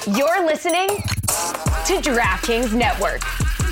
You're listening to DraftKings Network.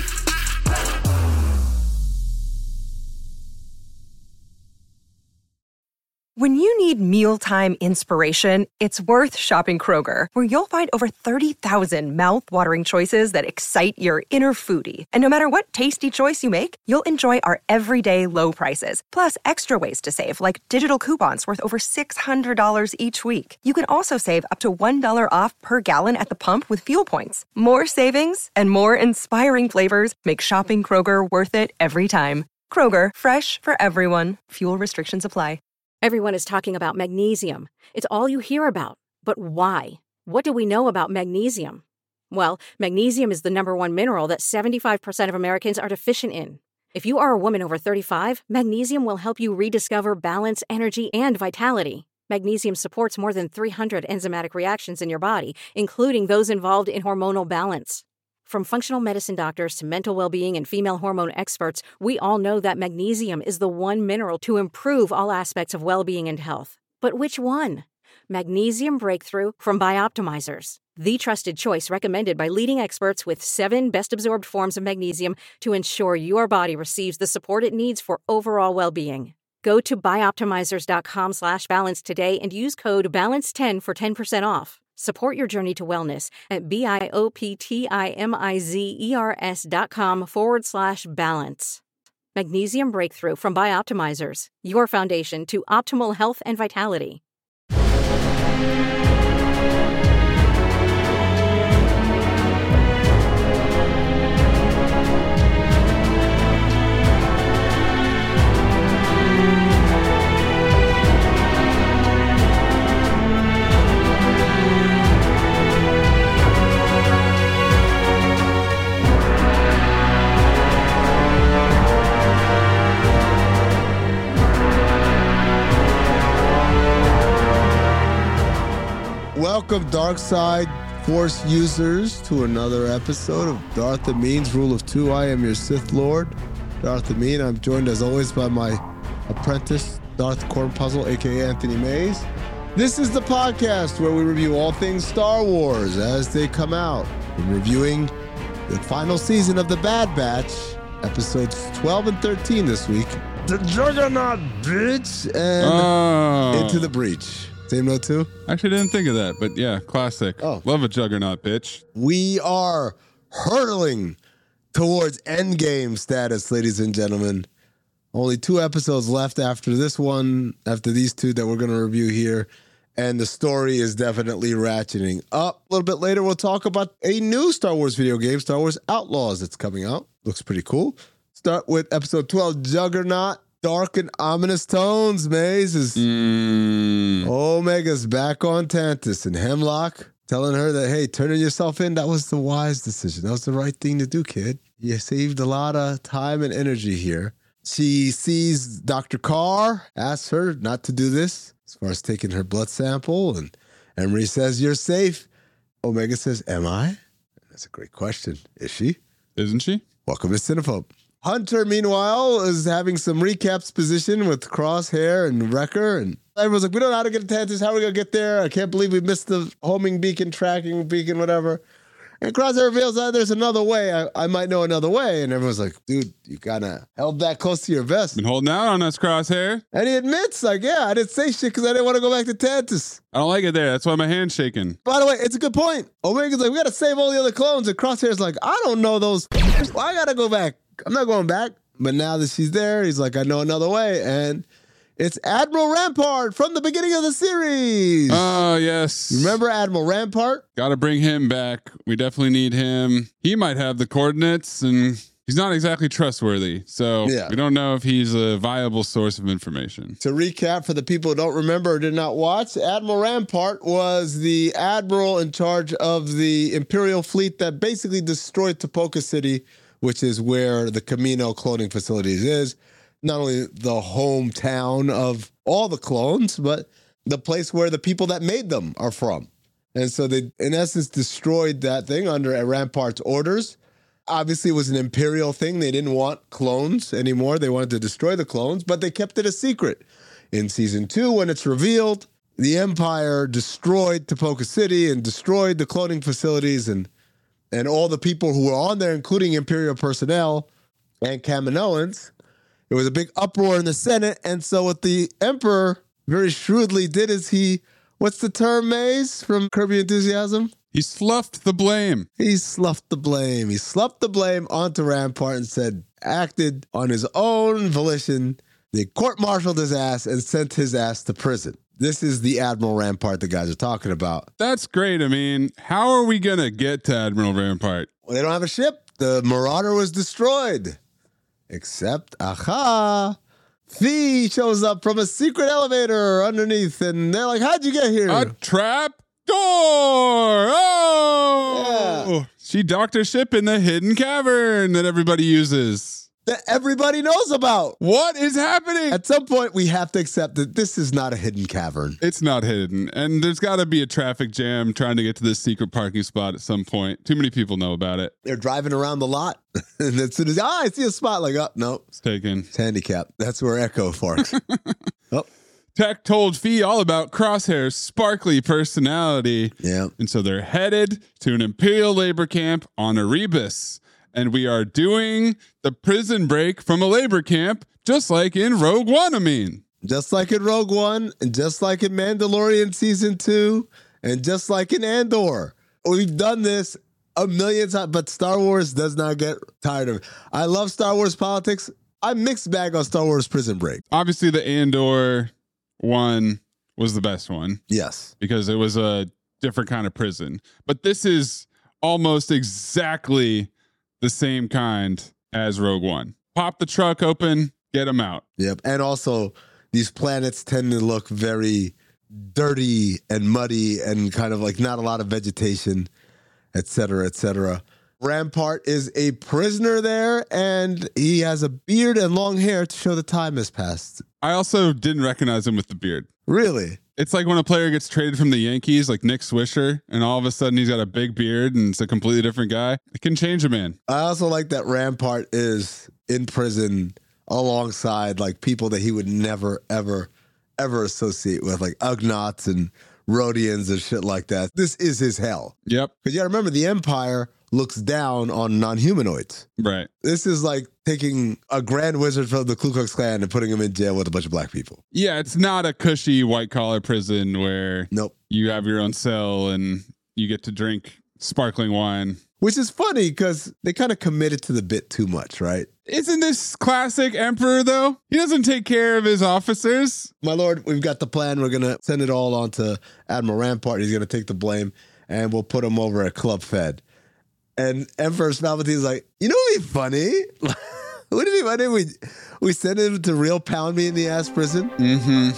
When you need mealtime inspiration, it's worth shopping Kroger, where you'll find over 30,000 mouth-watering choices that excite your inner foodie. And no matter what tasty choice you make, you'll enjoy our everyday low prices, plus extra ways to save, like digital coupons worth over $600 each week. You can also save up to $1 off per gallon at the pump with fuel points. More savings and more inspiring flavors make shopping Kroger worth it every time. Kroger, fresh for everyone. Fuel restrictions apply. Everyone is talking about magnesium. It's all you hear about. But why? What do we know about magnesium? Well, magnesium is the number one mineral that 75% of Americans are deficient in. If you are a woman over 35, magnesium will help you rediscover balance, energy, and vitality. Magnesium supports more than 300 enzymatic reactions in your body, including those involved in hormonal balance. From functional medicine doctors to mental well-being and female hormone experts, we all know that magnesium is the one mineral to improve all aspects of well-being and health. But which one? Magnesium Breakthrough from Bioptimizers, the trusted choice recommended by leading experts with 7 best-absorbed forms of magnesium to ensure your body receives the support it needs for overall well-being. Go to bioptimizers.com/balance today and use code BALANCE10 for 10% off. Support your journey to wellness at bioptimizers.com/balance. Magnesium Breakthrough from Bioptimizers, your foundation to optimal health and vitality. Welcome, Dark Side Force users, to another episode of Darth Amin's Rule of Two. I am your Sith Lord, Darth Amin. I'm joined, as always, by my apprentice, Darth Cornpuzzle, a.k.a. Anthony Mays. This is the podcast where we review all things Star Wars as they come out. We're reviewing the final season of The Bad Batch, episodes 12 and 13 this week. The Juggernaut, bitch! And Into the Breach. Same note too? Actually, didn't think of that, but yeah, classic. Oh. Love a Juggernaut, bitch. We are hurtling towards endgame status, ladies and gentlemen. Only 2 episodes left after this one, after these 2 that we're going to review here. And the story is definitely ratcheting up. A little bit later, we'll talk about a new Star Wars video game, Star Wars Outlaws, that's coming out. Looks pretty cool. Start with episode 12, Juggernaut. Dark and ominous tones, Maze, is Omega's back on Tantus, and Hemlock telling her that, hey, turning yourself in, that was the wise decision. That was the right thing to do, kid. You saved a lot of time and energy here. She sees Dr. Carr, asks her not to do this, as far as taking her blood sample, and Emery says, you're safe. Omega says, am I? That's a great question. Is she? Isn't she? Welcome to Cinephobe. Hunter, meanwhile, is having some recaps position with Crosshair and Wrecker, and everyone's like, we don't know how to get to Tantus. How are we going to get there? I can't believe we missed the homing beacon, tracking beacon, whatever. And Crosshair reveals that there's another way. I might know another way. And everyone's like, dude, you kind of held that close to your vest. Been holding out on us, Crosshair. And he admits, like, yeah, I didn't say shit because I didn't want to go back to Tantus. I don't like it there. That's why my hand's shaking. By the way, it's a good point. Omega's like, we got to save all the other clones. And Crosshair's like, I don't know those. Well, I got to go back. I'm not going back. But now that she's there, he's like, I know another way. And it's Admiral Rampart from the beginning of the series. Oh, yes. Remember Admiral Rampart? Got to bring him back. We definitely need him. He might have the coordinates, and he's not exactly trustworthy. So we don't know if he's a viable source of information. To recap for the people who don't remember or did not watch, Admiral Rampart was the admiral in charge of the Imperial fleet that basically destroyed Topoka City, which is where the Camino cloning facilities is. Not only the hometown of all the clones, but the place where the people that made them are from. And so they, in essence, destroyed that thing under Rampart's orders. Obviously, it was an Imperial thing. They didn't want clones anymore. They wanted to destroy the clones, but they kept it a secret. In season 2, when it's revealed, the Empire destroyed Tipoca City and destroyed the cloning facilities and all the people who were on there, including Imperial personnel and Kaminoans. There was a big uproar in the Senate. And so what the Emperor very shrewdly did is what's the term, Maze, from Curb Your Enthusiasm? He sloughed the blame. He sloughed the blame. He sloughed the blame onto Rampart and acted on his own volition. They court-martialed his ass and sent his ass to prison. This is the Admiral Rampart the guys are talking about. That's great. I mean, how are we going to get to Admiral Rampart? Well, they don't have a ship. The Marauder was destroyed. Except, Fee shows up from a secret elevator underneath, and they're like, how'd you get here? A trap door! Oh! Yeah. She docked her ship in the hidden cavern that everybody uses. That everybody knows about. What is happening? At some point, we have to accept that this is not a hidden cavern. It's not hidden. And there's got to be a traffic jam trying to get to this secret parking spot at some point. Too many people know about it. They're driving around the lot. And as soon as, I see a spot, like, oh, no. It's taken. It's handicapped. That's where Echo parks. Oh. Tech told Fee all about Crosshair's sparkly personality. Yeah. And so they're headed to an Imperial labor camp on Erebus. And we are doing the prison break from a labor camp, just like in Rogue One, I mean. Just like in Rogue One, and just like in Mandalorian Season 2, and just like in Andor. We've done this a million times, but Star Wars does not get tired of it. I love Star Wars politics. I'm mixed bag on Star Wars Prison Break. Obviously, the Andor one was the best one. Yes. Because it was a different kind of prison. But this is almost exactly the same kind as Rogue One. Pop the truck open, get them out. Yep. And also, these planets tend to look very dirty and muddy and kind of like not a lot of vegetation, et cetera, et cetera. Rampart is a prisoner there, and he has a beard and long hair to show the time has passed. I also didn't recognize him with the beard. Really? It's like when a player gets traded from the Yankees, like Nick Swisher, and all of a sudden he's got a big beard and it's a completely different guy. It can change a man. I also like that Rampart is in prison alongside like people that he would never, ever, ever associate with, like Ugnaughts and Rhodians and shit like that. This is his hell. Yep. Because you gotta remember, the Empire looks down on non-humanoids. Right. This is like taking a grand wizard from the Ku Klux Klan and putting him in jail with a bunch of black people. Yeah, it's not a cushy white-collar prison where you have your own cell and you get to drink sparkling wine. Which is funny because they kind of committed to the bit too much, right? Isn't this classic Emperor, though? He doesn't take care of his officers. My lord, we've got the plan. We're going to send it all on to Admiral Rampart. He's going to take the blame, and we'll put him over at Club Fed. And Emperor Palpatine's like, you know what would be funny? Would it be funny if we send him to real pound me in the ass prison? Mm-hmm.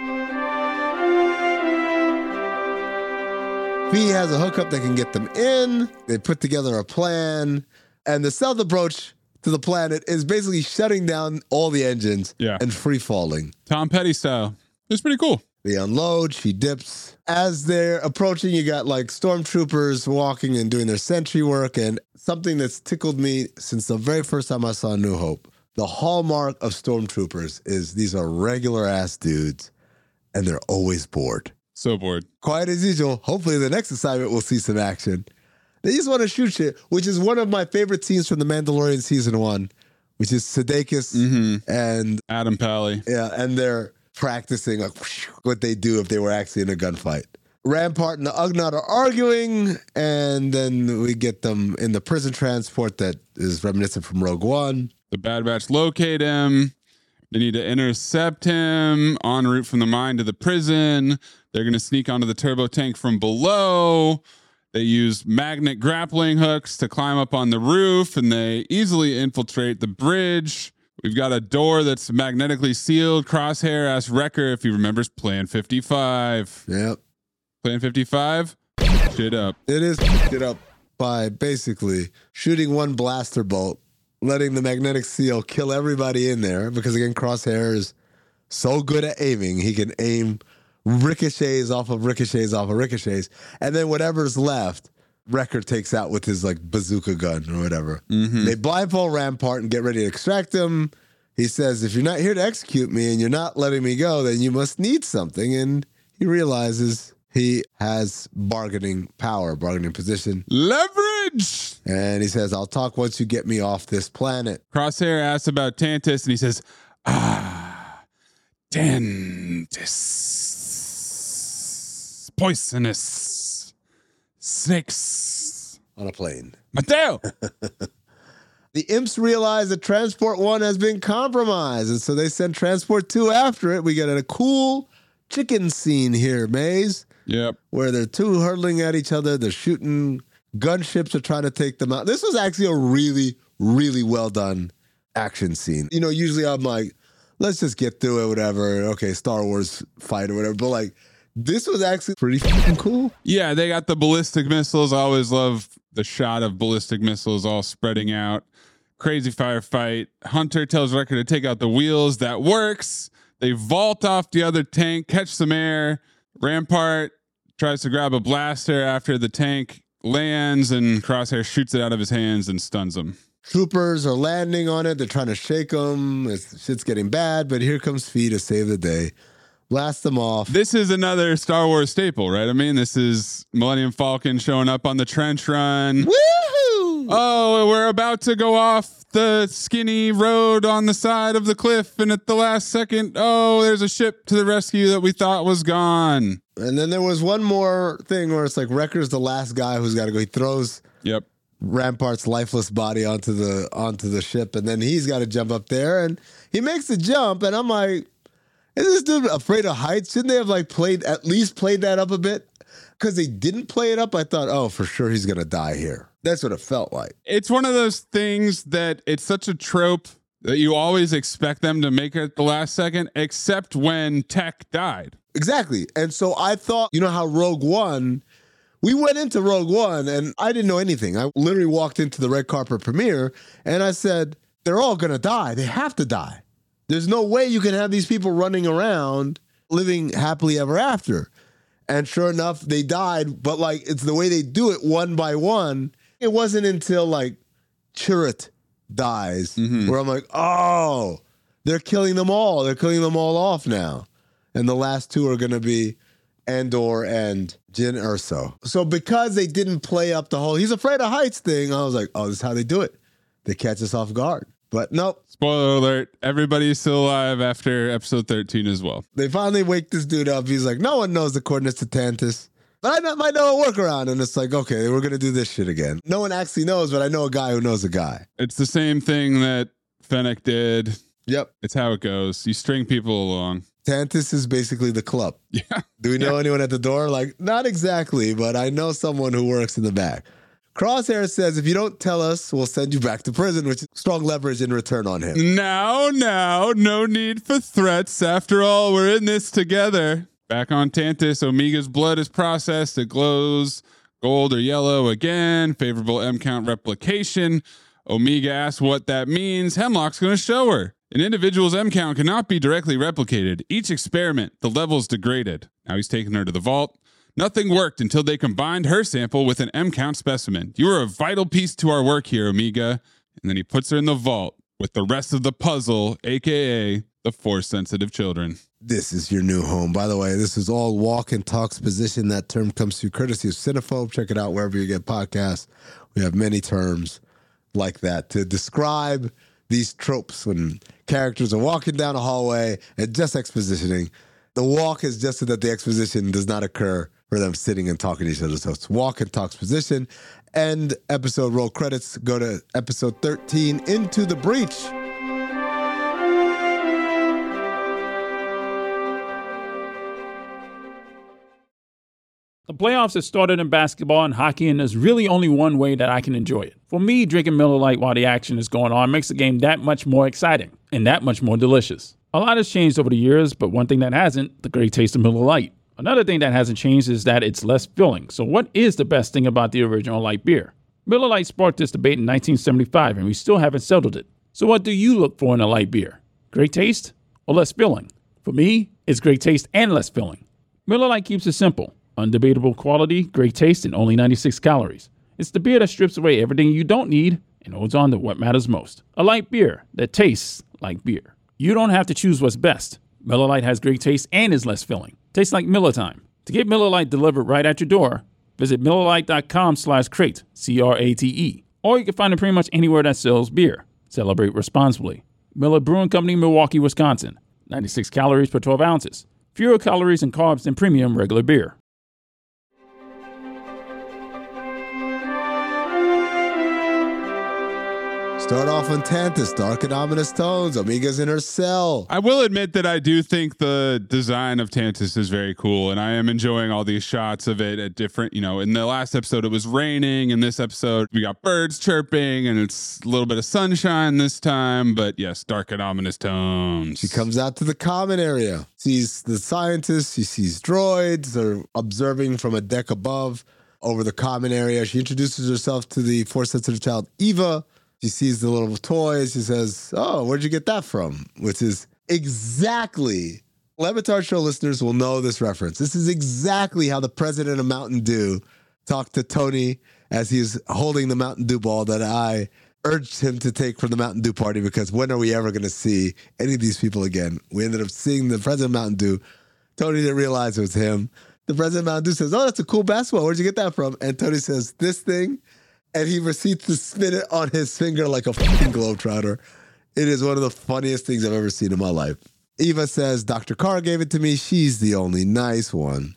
Fee has a hookup that can get them in. They put together a plan. And the stealth approach to the planet is basically shutting down all the engines and free falling. Tom Petty style. It's pretty cool. They unload, she dips. As they're approaching, you got like stormtroopers walking and doing their sentry work. And something that's tickled me since the very first time I saw New Hope, the hallmark of stormtroopers is these are regular ass dudes and they're always bored. So bored. Quiet as usual. Hopefully the next assignment we'll see some action. They just want to shoot shit, which is one of my favorite scenes from The Mandalorian Season 1, which is Sudeikis and Adam Pally. Yeah, and they're practicing like what they do if they were actually in a gunfight. Rampart and the Ugnaught are arguing, and then we get them in the prison transport that is reminiscent from Rogue One. The Bad Batch locate him. They need to intercept him en route from the mine to the prison. They're going to sneak onto the turbo tank from below. They use magnet grappling hooks to climb up on the roof, and they easily infiltrate the bridge. We've got a door that's magnetically sealed. Crosshair asks Wrecker if he remembers Plan 55. Yep. Plan 55? Shit up. It is shit up by basically shooting one blaster bolt, letting the magnetic seal kill everybody in there, because again, Crosshair is so good at aiming, he can aim ricochets off of ricochets off of ricochets, and then whatever's left, Wrecker takes out with his like bazooka gun or whatever. They blindfold Rampart and get ready to extract him. He says, if you're not here to execute me and you're not letting me go, then you must need something. And he realizes he has bargaining power, bargaining position. Leverage! And he says, I'll talk once you get me off this planet. Crosshair asks about Tantus, and he says, Tantus. Poisonous. Snakes. On a plane. Mateo! The imps realize that Transport 1 has been compromised, and so they send Transport 2 after it. We get a cool chicken scene here, Maze. Yep. Where they're two hurtling at each other. They're shooting. Gunships are trying to take them out. This was actually a really, really well done action scene. You know, usually I'm like, let's just get through it, whatever. Okay, Star Wars fight or whatever. But like, this was actually pretty fucking cool. Yeah, they got the ballistic missiles. I always love the shot of ballistic missiles all spreading out. Crazy firefight. Hunter tells Wrecker to take out the wheels. That works. They vault off the other tank, catch some air. Rampart tries to grab a blaster after the tank lands, and Crosshair shoots it out of his hands and stuns him. Troopers are landing on it. They're trying to shake them. Shit's getting bad, but here comes Fee to save the day. Blast them off. This is another Star Wars staple, right? I mean, this is Millennium Falcon showing up on the trench run. Woohoo! Oh, we're about to go off the skinny road on the side of the cliff, and at the last second, oh, there's a ship to the rescue that we thought was gone. And then there was one more thing where it's like Wrecker's the last guy who's got to go. He throws Rampart's lifeless body onto the ship, and then he's got to jump up there, and he makes the jump, and I'm like, is this dude afraid of heights? Shouldn't they have like at least played that up a bit? Because they didn't play it up, I thought, oh, for sure he's going to die here. That's what it felt like. It's one of those things that it's such a trope that you always expect them to make it at the last second, except when Tech died. Exactly. And so I thought, you know how Rogue One, we went into Rogue One and I didn't know anything. I literally walked into the red carpet premiere and I said, they're all going to die. They have to die. There's no way you can have these people running around living happily ever after. And sure enough, they died. But like, it's the way they do it one by one. It wasn't until like Chirrut dies where I'm like, oh, they're killing them all. They're killing them all off now. And the last two are going to be Andor and Jyn Erso. So because they didn't play up the whole he's afraid of heights thing, I was like, oh, this is how they do it. They catch us off guard. But nope. Spoiler alert, everybody's still alive after episode 13 as well. They finally wake this dude up. He's like, no one knows the coordinates to Tantus. But I might know a workaround. And it's like, okay, we're going to do this shit again. No one actually knows, but I know a guy who knows a guy. It's the same thing that Fennec did. Yep. It's how it goes. You string people along. Tantus is basically the club. Yeah. Do we know anyone at the door? Like, not exactly, but I know someone who works in the back. Crosshair says, if you don't tell us, we'll send you back to prison, which is strong leverage in return on him. Now, no need for threats. After all, we're in this together. Back on Tantus, Omega's blood is processed. It glows gold or yellow again. Favorable M count replication. Omega asks what that means. Hemlock's going to show her. An individual's M count cannot be directly replicated. Each experiment, the level's degraded. Now he's taking her to the vault. Nothing worked until they combined her sample with an M count specimen. You are a vital piece to our work here, Omega. And then he puts her in the vault with the rest of the puzzle, aka the Force-sensitive children. This is your new home. By the way, this is all walk and talks position. That term comes through courtesy of Cinephobe. Check it out wherever you get podcasts. We have many terms like that to describe these tropes when characters are walking down a hallway and just expositioning. The walk is just so that the exposition does not occur for them sitting and talking to each other. So it's walk and talks position. End episode roll credits. Go to episode 13, Into the Breach. The playoffs have started in basketball and hockey, and there's really only one way that I can enjoy it. For me, drinking Miller Lite while the action is going on makes the game that much more exciting and that much more delicious. A lot has changed over the years, but one thing that hasn't, the great taste of Miller Lite. Another thing that hasn't changed is that it's less filling. So what is the best thing about the original light beer? Miller Lite sparked this debate in 1975, and we still haven't settled it. So what do you look for in a light beer? Great taste or less filling? For me, it's great taste and less filling. Miller Lite keeps it simple. Undebatable quality, great taste, and only 96 calories. It's the beer that strips away everything you don't need and holds on to what matters most. A light beer that tastes like beer. You don't have to choose what's best. Miller Lite has great taste and is less filling. Tastes like Miller Time. To get Miller Lite delivered right at your door, visit MillerLite.com/crate, CRATE. Or you can find it pretty much anywhere that sells beer. Celebrate responsibly. Miller Brewing Company, Milwaukee, Wisconsin. 96 calories per 12 ounces. Fewer calories and carbs than premium regular beer. Start off on Tantus, dark and ominous tones. Omega's in her cell. I will admit that I do think the design of Tantus is very cool, and I am enjoying all these shots of it at different, in the last episode it was raining, in this episode we got birds chirping, and it's a little bit of sunshine this time, but yes, dark and ominous tones. She comes out to the common area, sees the scientists, she sees droids, they're observing from a deck above over the common area. She introduces herself to the Force-sensitive child, Eva. She sees the little toys. She says, "Oh, where'd you get that from?" Which is exactly, Levitar Show listeners will know this reference. This is exactly how the president of Mountain Dew talked to Tony as he was holding the Mountain Dew ball that I urged him to take from the Mountain Dew party, because when are we ever going to see any of these people again? We ended up seeing the president of Mountain Dew. Tony didn't realize it was him. The president of Mountain Dew says, "Oh, that's a cool basketball. Where'd you get that from?" And Tony says, "This thing." And he proceeds to spin it on his finger like a fucking globetrotter. It is one of the funniest things I've ever seen in my life. Eva says, "Dr. Carr gave it to me. She's the only nice one."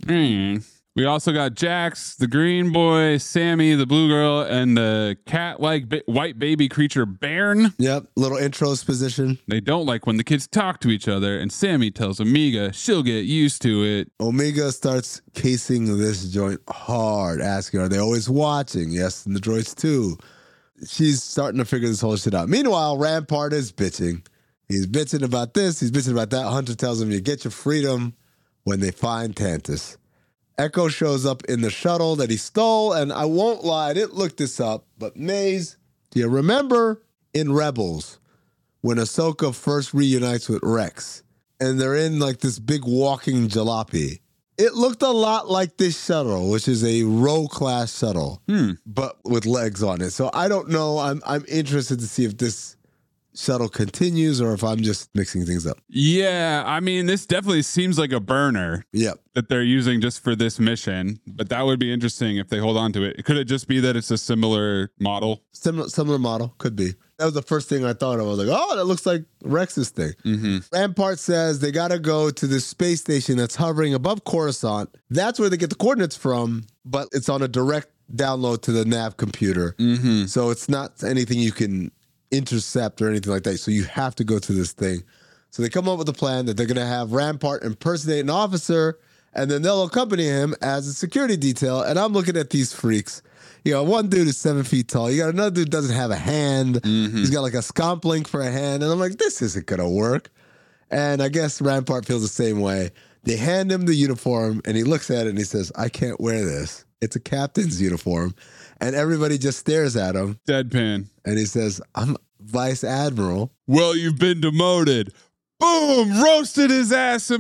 We also got Jax, the green boy, Sammy, the blue girl, and the cat-like white baby creature, Bairn. Yep, little intro exposition. They don't like when the kids talk to each other, and Sammy tells Omega she'll get used to it. Omega starts casing this joint hard, asking, are they always watching? Yes, and the droids too. She's starting to figure this whole shit out. Meanwhile, Rampart is bitching. He's bitching about this, he's bitching about that. Hunter tells him you get your freedom when they find Tantus. Echo shows up in the shuttle that he stole, and I won't lie, I didn't look this up, but Maze, do you remember in Rebels when Ahsoka first reunites with Rex, and they're in like this big walking jalopy? It looked a lot like this shuttle, which is a Row-class shuttle, but with legs on it. So I don't know. I'm interested to see if this shuttle continues or if I'm just mixing things up. Yeah, I mean, this definitely seems like a burner. Yep. That they're using just for this mission, but that would be interesting if they hold on to it. Could it just be that it's a similar model? Similar model, could be. That was the first thing I thought of. I was like, oh, that looks like Rex's thing. Rampart says they got to go to this space station that's hovering above Coruscant. That's where they get the coordinates from, but it's on a direct download to the nav computer. So it's not anything you can intercept or anything like that. So you have to go to this thing. So they come up with a plan that they're going to have Rampart impersonate an officer, and then they'll accompany him as a security detail. And I'm looking at these freaks. One dude is 7 feet tall. You got another dude doesn't have a hand. He's got like a scomp link for a hand. And I'm like, this isn't going to work. And I guess Rampart feels the same way. They hand him the uniform, and he looks at it and he says, I can't wear this. It's a captain's uniform. And everybody just stares at him. Deadpan. And he says, I'm Vice Admiral. Well, you've been demoted. Boom! Roasted his ass,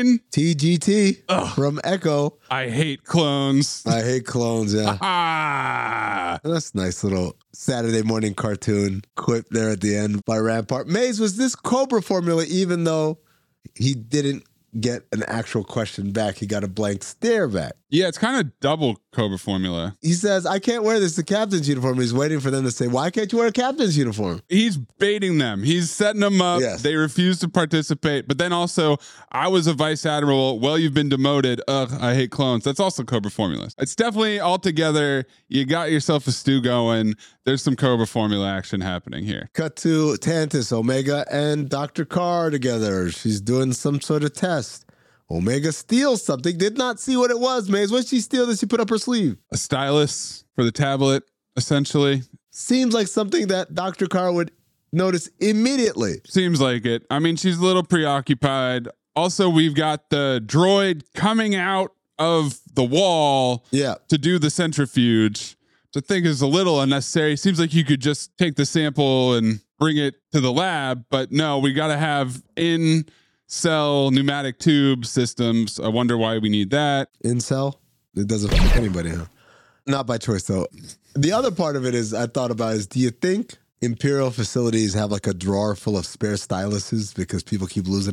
TGT from Echo. I hate clones. I hate clones, yeah. Ah! That's a nice little Saturday morning cartoon quip there at the end by Rampart. Maze, was this Cobra formula even though he didn't get an actual question back? He got a blank stare back. Yeah, it's kind of double Cobra formula. He says, I can't wear this, the captain's uniform. He's waiting for them to say, why can't you wear a captain's uniform? He's baiting them. He's setting them up. Yes. They refuse to participate. But then also, I was a vice admiral. Well, you've been demoted. Ugh, I hate clones. That's also Cobra formula. It's definitely all together. You got yourself a stew going. There's some Cobra formula action happening here. Cut to Tantus, Omega, and Dr. Carr together. She's doing some sort of test. Omega steals something. Did not see what it was, Maze. What did she steal that she put up her sleeve? A stylus for the tablet, essentially. Seems like something that Dr. Carr would notice immediately. Seems like it. I mean, she's a little preoccupied. Also, we've got the droid coming out of the wall to do the centrifuge, which I think is a little unnecessary. Seems like you could just take the sample and bring it to the lab, but no, we got to have in-cell pneumatic tube systems. I wonder why we need that. In-cell? It doesn't fuck anybody, huh? Not by choice, though. The other part of it is I thought about is, do you think Imperial facilities have like a drawer full of spare styluses because people keep losing them?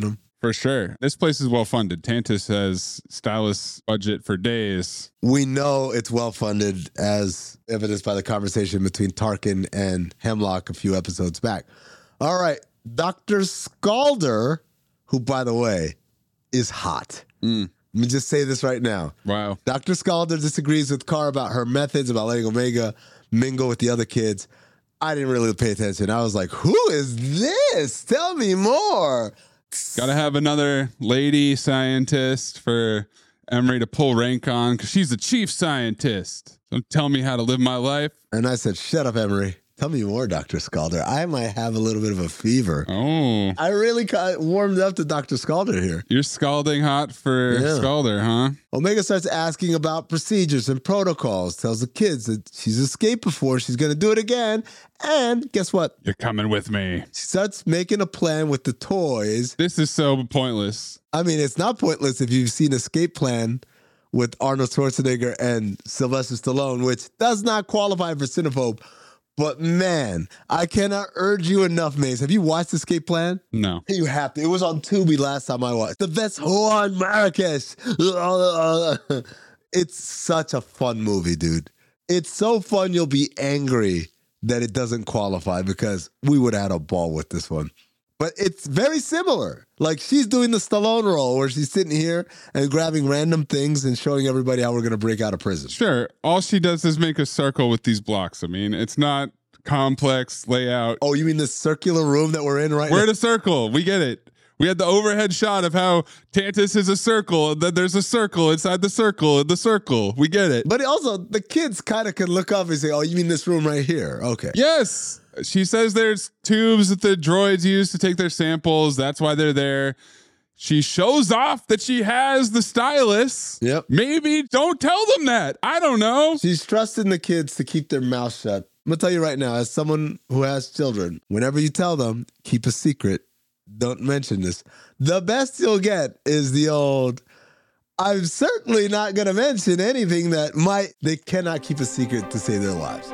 For sure. This place is well funded. Tantus has stylist budget for days. We know it's well funded, as evidenced by the conversation between Tarkin and Hemlock a few episodes back. All right, Dr. Scalder, who, by the way, is hot. Let me just say this right now. Wow. Dr. Scalder disagrees with Carr about her methods, about letting Omega mingle with the other kids. I didn't really pay attention. I was like, who is this? Tell me more. Got to have another lady scientist for Emery to pull rank on because she's the chief scientist. Don't tell me how to live my life. And I said, shut up, Emery. Tell me more, Dr. Scalder. I might have a little bit of a fever. Oh. I really warmed up to Dr. Scalder here. You're scalding hot for Scalder, huh? Omega starts asking about procedures and protocols, tells the kids that she's escaped before, she's going to do it again. And guess what? You're coming with me. She starts making a plan with the toys. This is so pointless. I mean, it's not pointless if you've seen Escape Plan with Arnold Schwarzenegger and Sylvester Stallone, which does not qualify for Cinephobe. But man, I cannot urge you enough, Mace. Have you watched Escape Plan? No. You have to. It was on Tubi last time I watched. The best Juan Marrakesh. It's such a fun movie, dude. It's so fun you'll be angry that it doesn't qualify because we would have had a ball with this one. But it's very similar. Like she's doing the Stallone role where she's sitting here and grabbing random things and showing everybody how we're going to break out of prison. Sure. All she does is make a circle with these blocks. I mean, it's not complex layout. Oh, you mean the circular room that we're in right now? We're in a circle. We get it. We had the overhead shot of how Tantus is a circle, and then there's a circle inside the circle in the circle. We get it. But also, the kids kind of can look up and say, oh, you mean this room right here? Okay. Yes. She says there's tubes that the droids use to take their samples. That's why they're there. She shows off that she has the stylus. Yep. Maybe don't tell them that. I don't know. She's trusting the kids to keep their mouth shut. I'm going to tell you right now, as someone who has children, whenever you tell them, keep a secret. Don't mention this. The best you'll get is the old, I'm certainly not going to mention anything that they cannot keep a secret to save their lives.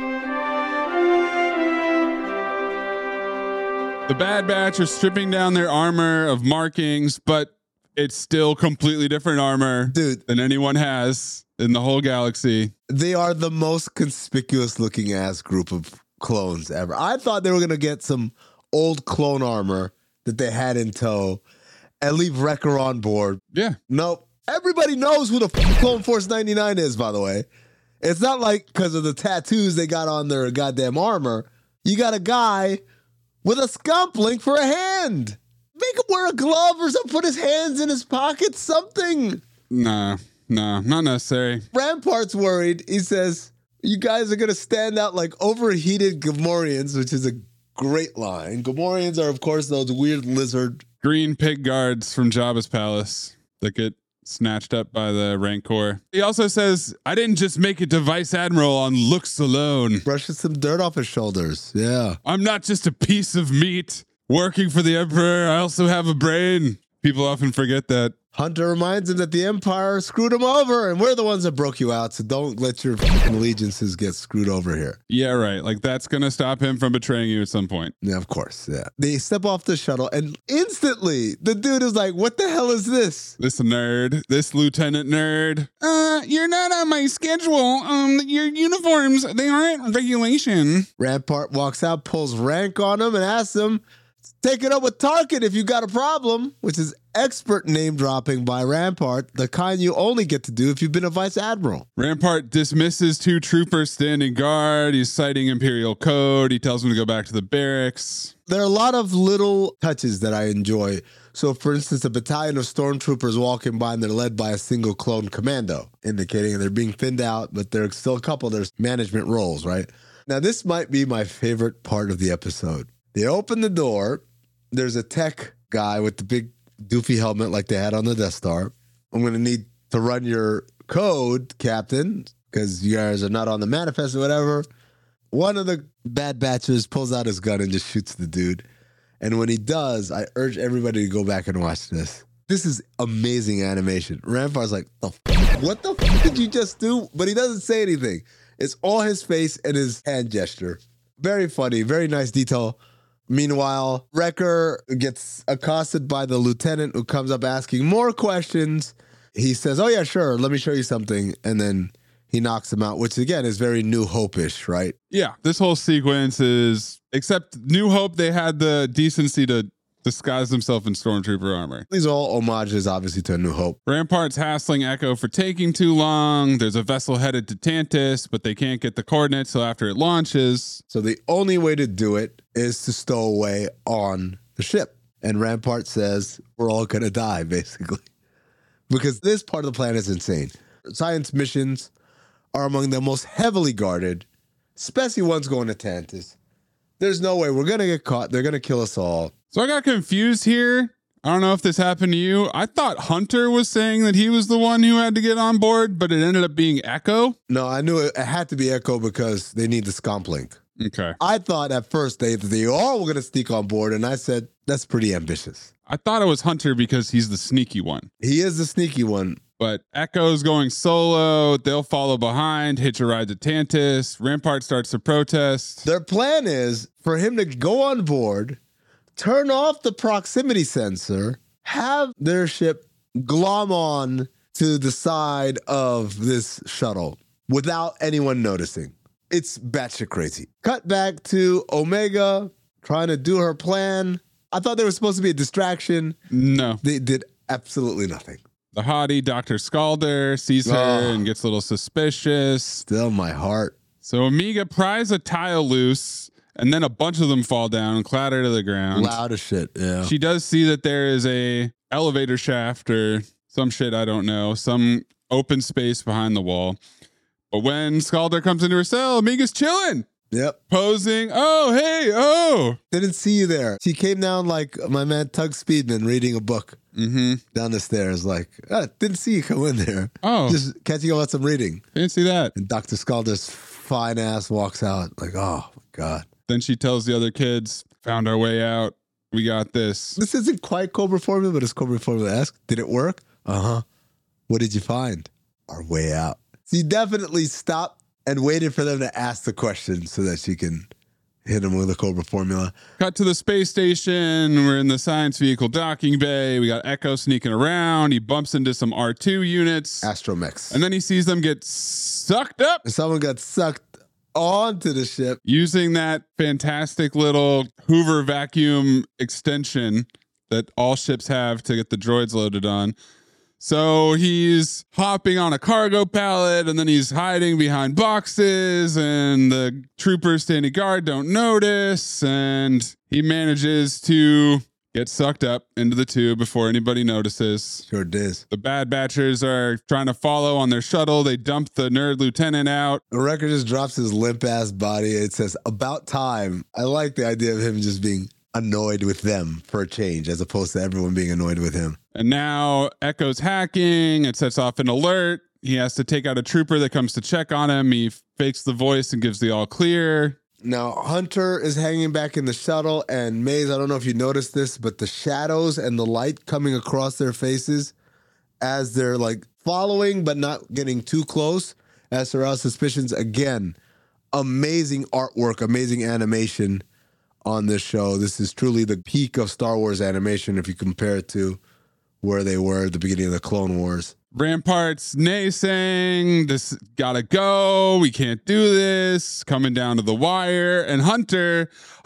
The Bad Batch are stripping down their armor of markings, but it's still completely different armor, dude, than anyone has in the whole galaxy. They are the most conspicuous looking ass group of clones ever. I thought they were going to get some old clone armor that they had in tow and leave Wrecker on board. Yeah. Nope. Everybody knows who the Clone Force 99 is, by the way. It's not like because of the tattoos they got on their goddamn armor. You got a guy with a scump link for a hand. Make him wear a glove or something. Put his hands in his pockets, something. No, not necessary. Rampart's worried. He says, you guys are going to stand out like overheated Gamorreans, which is a great line. Gamorreans are, of course, those weird lizard green pig guards from Jabba's palace that get snatched up by the Rancor. He also says, I didn't just make it to Vice Admiral on looks alone. Brushes some dirt off his shoulders. Yeah. I'm not just a piece of meat working for the Emperor. I also have a brain. People often forget that. Hunter reminds him that the Empire screwed him over, and we're the ones that broke you out, so don't let your fucking allegiances get screwed over here. Yeah, right. Like, that's going to stop him from betraying you at some point. Yeah, of course, yeah. They step off the shuttle, and instantly, the dude is like, what the hell is this? This nerd. This lieutenant nerd. You're not on my schedule. Your uniforms, they aren't regulation. Rampart walks out, pulls rank on him, and asks him, take it up with Tarkin if you got a problem, which is expert name dropping by Rampart, the kind you only get to do if you've been a vice admiral. Rampart dismisses two troopers standing guard. He's citing Imperial code. He tells them to go back to the barracks. There are a lot of little touches that I enjoy. So, for instance, a battalion of stormtroopers walking by and they're led by a single clone commando, indicating they're being thinned out, but there's still a couple, there's management roles, right? Now, this might be my favorite part of the episode. They open the door. There's a tech guy with the big doofy helmet like they had on the Death Star. I'm going to need to run your code, Captain, because you guys are not on the manifest or whatever. One of the Bad Batchers pulls out his gun and just shoots the dude. And when he does, I urge everybody to go back and watch this. This is amazing animation. Rampart's like, what the f*** did you just do? But he doesn't say anything. It's all his face and his hand gesture. Very funny, very nice detail. Meanwhile, Wrecker gets accosted by the lieutenant who comes up asking more questions. He says, oh yeah, sure, let me show you something. And then he knocks him out, which again is very New Hope-ish, right? Yeah, this whole sequence is, except New Hope, they had the decency to disguise themselves in stormtrooper armor. These are all homages, obviously, to A New Hope. Rampart's hassling Echo for taking too long. There's a vessel headed to Tantus, but they can't get the coordinates till after it launches. So the only way to do it is to stow away on the ship. And Rampart says, we're all going to die, basically. Because this part of the planet is insane. Science missions are among the most heavily guarded, especially ones going to Tantus. There's no way we're going to get caught. They're going to kill us all. So I got confused here. I don't know if this happened to you. I thought Hunter was saying that he was the one who had to get on board, but it ended up being Echo. No, I knew it had to be Echo because they need the scomp link. Okay. I thought at first they all were going to sneak on board, and I said, that's pretty ambitious. I thought it was Hunter because he's the sneaky one. He is the sneaky one. But Echo's going solo. They'll follow behind, hitch a ride to Tantus. Rampart starts to protest. Their plan is for him to go on board, turn off the proximity sensor, have their ship glom on to the side of this shuttle without anyone noticing. It's batshit crazy. Cut back to Omega trying to do her plan. I thought there was supposed to be a distraction. No. They did absolutely nothing. The hottie, Dr. Scalder, sees her and gets a little suspicious. Still my heart. So Omega pries a tile loose, and then a bunch of them fall down and clatter to the ground. Loud as shit, yeah. She does see that there is a elevator shaft or some shit, I don't know, some open space behind the wall. But when Scalder comes into her cell, Omega's chilling. Yep. Posing. Oh, hey, oh. Didn't see you there. She came down like my man Tug Speedman reading a book down the stairs. Like, didn't see you come in there. Oh. Just catching up on some reading. Didn't see that. And Dr. Scalder's fine ass walks out like, oh, my God. Then she tells the other kids, found our way out. We got this. This isn't quite Cobra Formula, but it's Cobra Formula-esque. Did it work? Uh-huh. What did you find? Our way out. So you definitely stopped and waited for them to ask the question so that she can hit him with a Cobra Formula. Cut to the space station. We're in the science vehicle docking bay. We got Echo sneaking around. He bumps into some R2 units. Astromechs. And then he sees them get sucked up. Someone got sucked onto the ship. Using that fantastic little Hoover vacuum extension that all ships have to get the droids loaded on. So he's hopping on a cargo pallet, and then he's hiding behind boxes, and the troopers standing guard don't notice, and he manages to get sucked up into the tube before anybody notices. Sure does. The Bad Batchers are trying to follow on their shuttle. They dump the nerd lieutenant out. The Wrecker just drops his limp-ass body. It says, about time. I like the idea of him just being annoyed with them for a change, as opposed to everyone being annoyed with him. And now Echo's hacking. It sets off an alert. He has to take out a trooper that comes to check on him. He fakes the voice and gives the all clear. Now, Hunter is hanging back in the shuttle, and Maze, I don't know if you noticed this, but the shadows and the light coming across their faces as they're like following but not getting too close as to arouse suspicions. Again, amazing artwork, amazing animation on this show. This is truly the peak of Star Wars animation if you compare it to where they were at the beginning of the Clone Wars. Rampart's naysaying, this gotta go, we can't do this, coming down to the wire. And Hunter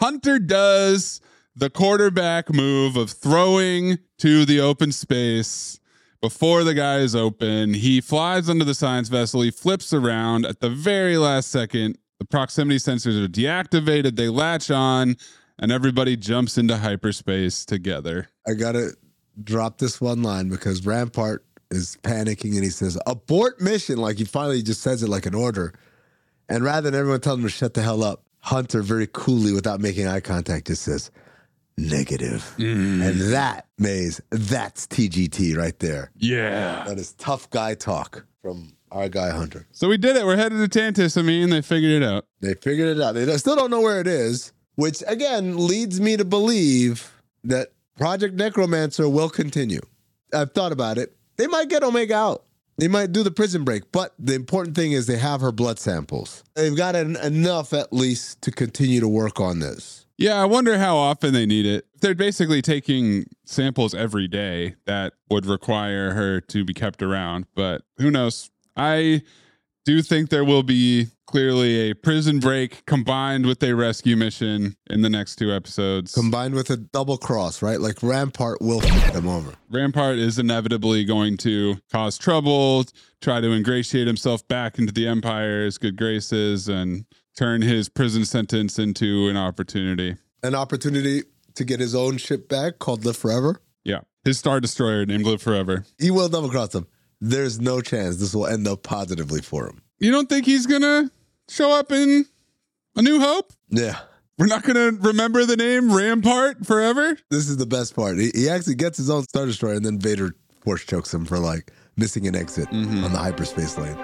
does the quarterback move of throwing to the open space before the guy is open. He flies under the science vessel, he flips around at the very last second. The proximity sensors are deactivated, they latch on, and everybody jumps into hyperspace together. I gotta drop this one line because Rampart is panicking and he says, abort mission. Like he finally just says it like an order. And rather than everyone telling him to shut the hell up, Hunter very coolly, without making eye contact, just says, negative. And that, Maze, that's TGT right there. Yeah. That is tough guy talk from our guy Hunter. So we did it. We're headed to Tantus. I mean, they figured it out. They figured it out. They still don't know where it is, which again leads me to believe that Project Necromancer will continue. I've thought about it. They might get Omega out. They might do the prison break, but the important thing is they have her blood samples. They've got enough at least to continue to work on this. Yeah, I wonder how often they need it. If they're basically taking samples every day, that would require her to be kept around, but who knows? I do think there will be clearly a prison break combined with a rescue mission in the next 2 episodes. Combined with a double cross, right? Like Rampart will f them over. Rampart is inevitably going to cause trouble, try to ingratiate himself back into the Empire's good graces, and turn his prison sentence into an opportunity. An opportunity to get his own ship back called Live Forever. Yeah. His Star Destroyer named Live Forever. He will double cross him. There's no chance this will end up positively for him. You don't think he's going to show up in A New Hope? Yeah. We're not going to remember the name Rampart forever? This is the best part. He actually gets his own Star Destroyer, and then Vader force chokes him for like missing an exit on the hyperspace lane.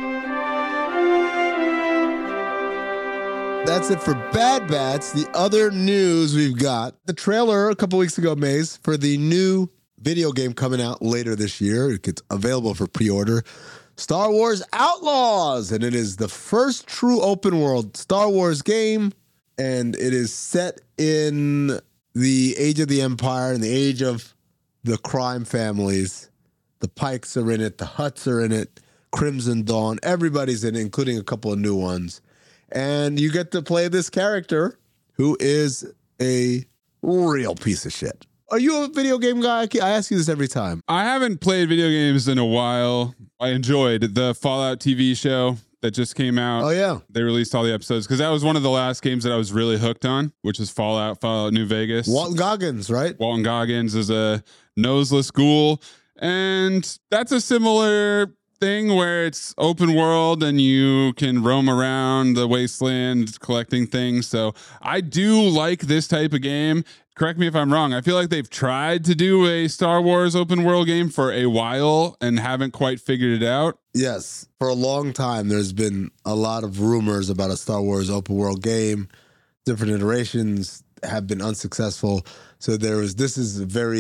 That's it for Bad Bats. The other news we've got, the trailer a couple weeks ago, Maze, for the new video game coming out later this year. It gets available for pre-order. Star Wars Outlaws, and it is the first true open world Star Wars game, and it is set in the age of the Empire and the age of the crime families. The Pikes are in it, the Hutts are in it, Crimson Dawn, everybody's in it, including a couple of new ones. And you get to play this character who is a real piece of shit. Are you a video game guy? I ask you this every time. I haven't played video games in a while. I enjoyed the Fallout TV show that just came out. Oh, yeah. They released all the episodes because that was one of the last games that I was really hooked on, which is Fallout New Vegas. Walton Goggins, right? Walton Goggins is a noseless ghoul. And that's a similar thing where it's open world and you can roam around the wasteland collecting things. So I do like this type of game. Correct me if I'm wrong. I feel like they've tried to do a Star Wars open world game for a while and haven't quite figured it out. Yes. For a long time, there's been a lot of rumors about a Star Wars open world game. Different iterations have been unsuccessful. So this is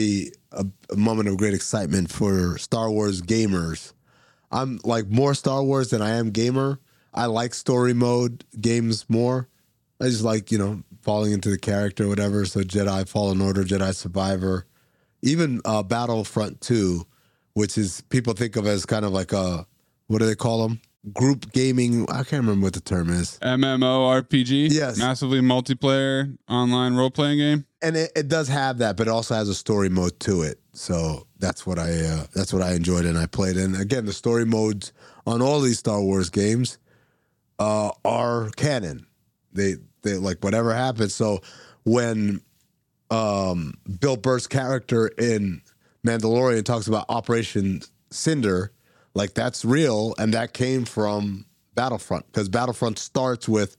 a moment of great excitement for Star Wars gamers. I'm like more Star Wars than I am gamer. I like story mode games more. I just like, falling into the character or whatever. So Jedi Fallen Order, Jedi Survivor, even Battlefront 2, which is people think of as kind of like a, what do they call them? Group gaming. I can't remember what the term is. MMORPG. Yes. Massively multiplayer online role-playing game. And it does have that, but it also has a story mode to it. So that's what I enjoyed and I played. And again, the story modes on all these Star Wars games are canon. They like whatever happens. So when Bill Burr's character in Mandalorian talks about Operation Cinder, like that's real, and that came from Battlefront, because Battlefront starts with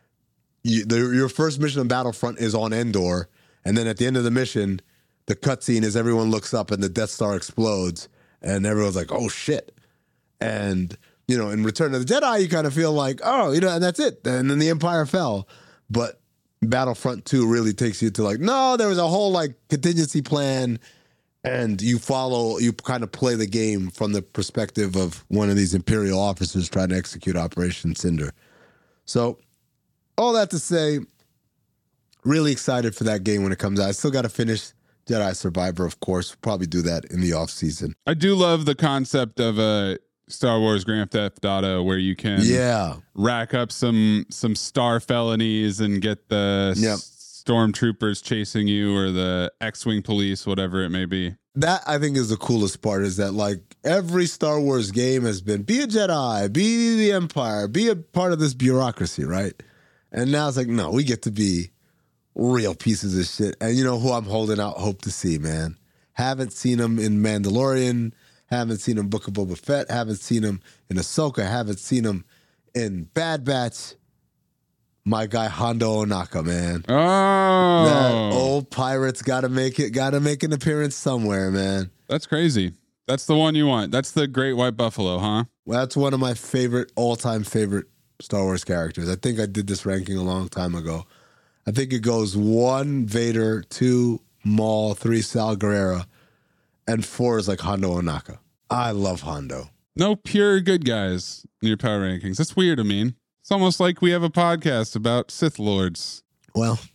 your first mission on Battlefront is on Endor, and then at the end of the mission, the cutscene is everyone looks up and the Death Star explodes, and everyone's like, "Oh shit!" And in Return of the Jedi, you kind of feel like, "Oh, and that's it." And then the Empire fell, but Battlefront 2 really takes you to like, no, there was a whole like contingency plan. And you kind of play the game from the perspective of one of these Imperial officers trying to execute Operation Cinder. So, all that to say, really excited for that game when it comes out. I still got to finish Jedi Survivor, of course. We'll probably do that in the off season. I do love the concept of a Star Wars Grand Theft Auto where you can rack up some star felonies and get the stormtroopers chasing you or the X-Wing police, whatever it may be. That, I think, is the coolest part, is that like every Star Wars game has been, be a Jedi, be the Empire, be a part of this bureaucracy, right? And now it's like, no, we get to be real pieces of shit. And you know who I'm holding out hope to see, man? Haven't seen him in Mandalorian, haven't seen him in Book of Boba Fett, haven't seen him in Ahsoka, haven't seen him in Bad Batch. My guy Hondo Ohnaka, man. Oh, that old pirate's got to make an appearance somewhere, man. That's crazy. That's the one you want. That's the Great White Buffalo, huh? Well, that's one of my all-time favorite Star Wars characters. I think I did this ranking a long time ago. I think it goes 1, Vader, 2, Maul, 3, Sal Guerrera, and 4 is like Hondo Ohnaka. I love Hondo. No pure good guys in your power rankings. That's weird, I mean. It's almost like we have a podcast about Sith Lords. Well,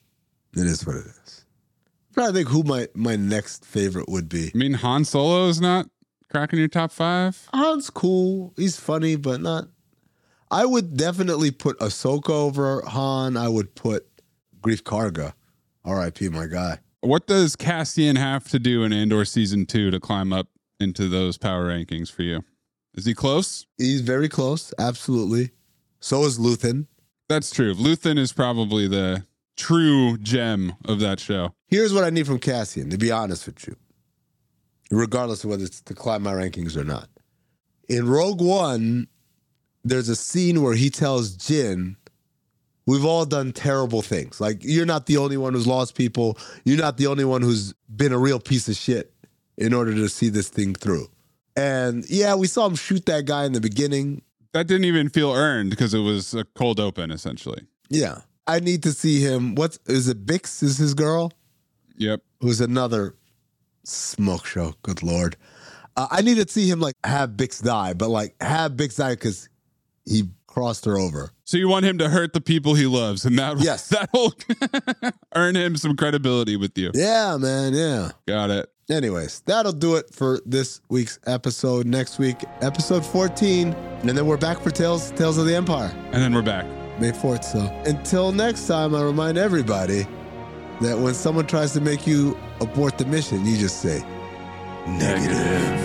It is what it is. I'm trying to think who my next favorite would be. I mean, Han Solo is not cracking your top 5? Han's cool. He's funny, but not. I would definitely put Ahsoka over Han. I would put Grief Karga. R.I.P. my guy. What does Cassian have to do in Andor Season 2 to climb up into those power rankings for you? Is he close? He's very close. Absolutely. So is Luthen. That's true. Luthen is probably the true gem of that show. Here's what I need from Cassian, to be honest with you, regardless of whether it's to climb my rankings or not. In Rogue One, there's a scene where he tells Jyn, we've all done terrible things. Like, you're not the only one who's lost people. You're not the only one who's been a real piece of shit in order to see this thing through. And yeah, we saw him shoot that guy in the beginning. That didn't even feel earned because it was a cold open, essentially. Yeah. I need to see him. Is it Bix is his girl? Yep. Who's another smoke show. Good Lord. I need to see him like have Bix die, but like have Bix die because he crossed her over. So you want him to hurt the people he loves, and that'll earn him some credibility with you. Yeah, man. Yeah. Got it. Anyways, that'll do it for this week's episode. Next week, episode 14. And then we're back for Tales of the Empire. And then we're back. May 4th, so. Until next time, I remind everybody that when someone tries to make you abort the mission, you just say, negative.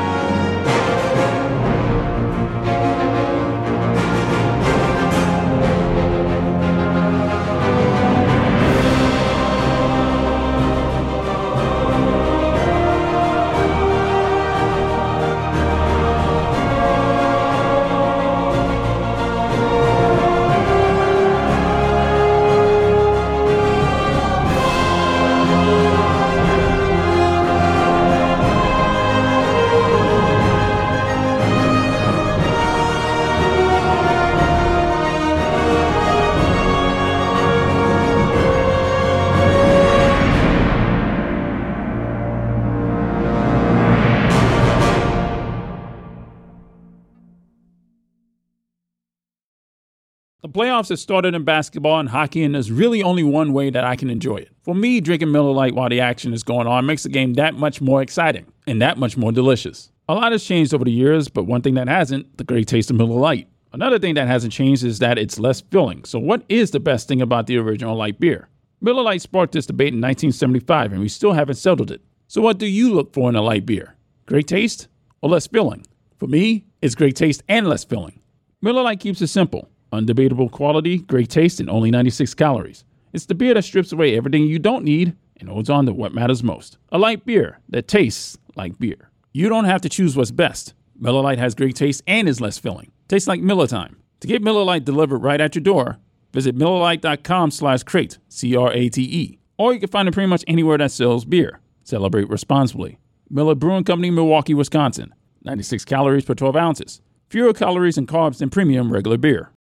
The playoffs have started in basketball and hockey, and there's really only one way that I can enjoy it. For me, drinking Miller Lite while the action is going on makes the game that much more exciting and that much more delicious. A lot has changed over the years, but one thing that hasn't, the great taste of Miller Lite. Another thing that hasn't changed is that it's less filling. So what is the best thing about the original light beer? Miller Lite sparked this debate in 1975, and we still haven't settled it. So what do you look for in a light beer? Great taste or less filling? For me, it's great taste and less filling. Miller Lite keeps it simple. Undebatable quality, great taste, and only 96 calories. It's the beer that strips away everything you don't need and holds on to what matters most. A light beer that tastes like beer. You don't have to choose what's best. Miller Lite has great taste and is less filling. Tastes like Miller time. To get Miller Lite delivered right at your door, visit MillerLite.com/crate, CRATE. Or you can find it pretty much anywhere that sells beer. Celebrate responsibly. Miller Brewing Company, Milwaukee, Wisconsin. 96 calories per 12 ounces. Fewer calories and carbs than premium regular beer.